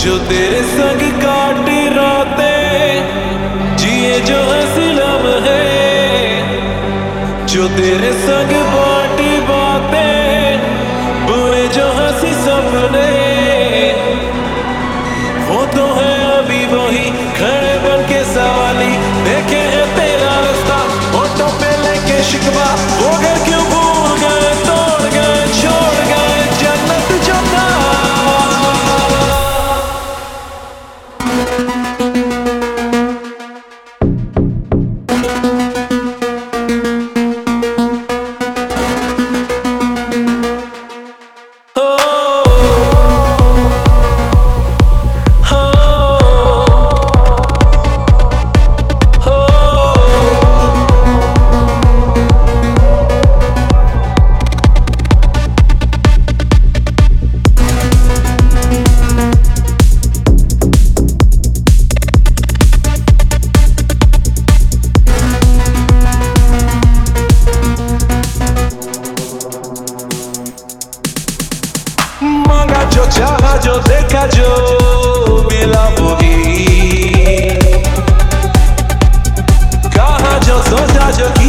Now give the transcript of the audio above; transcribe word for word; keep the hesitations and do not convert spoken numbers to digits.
जो तेरे संग काटी रातें, जिए जो हंसी लम्हे, जो तेरे संग बाटी बातें, बुरे जो हंसी सपने, वो तो है अभी वही खड़े बन के सवाली। देखे है तेरा रास्ता होठों पे लेके शिकवा, वो घर क्यों भूल गए, तोड़ गए, छोड़ गए जन्नत जो था। मांगा जो चाहा जो देखा जो मिला वही, कहा जो सोचा जो